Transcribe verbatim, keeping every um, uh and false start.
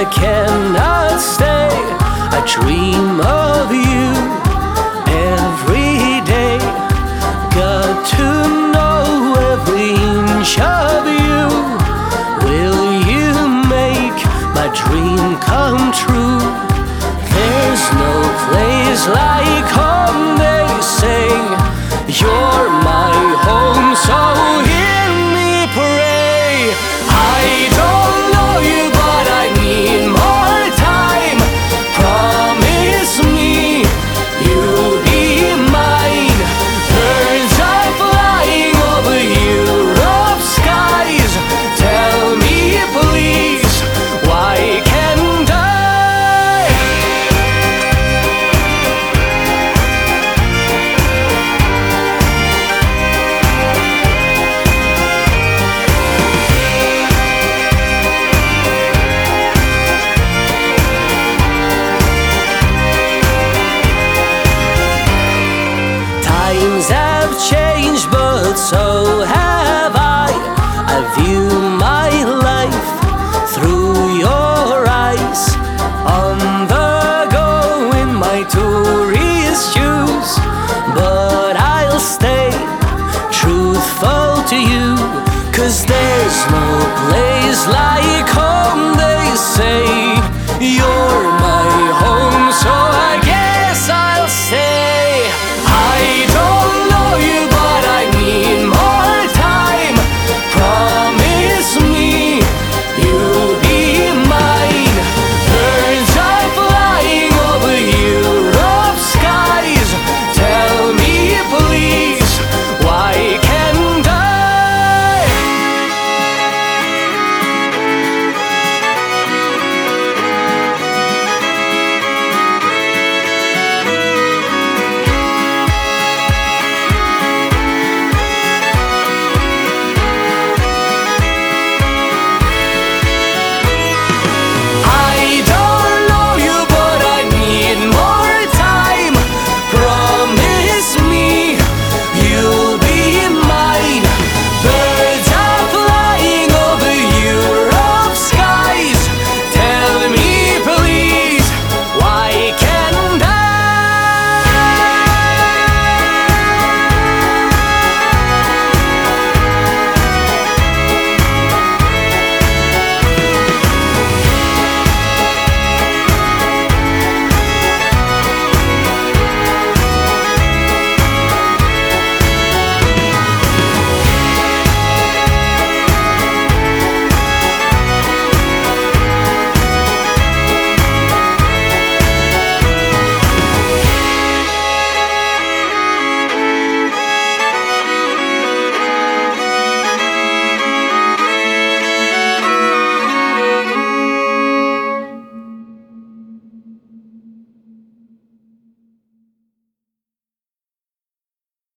I cannot stay. I dream of you every day. Got to know every inch of you. Will you make my dream come true? There's no place like home, they say. You're my home, so hear me pray. I don't know you, but I need more time. Promise me you'll be mine. Birds are flying over Europe's skies. Tell me please, why can't I? Times have changed.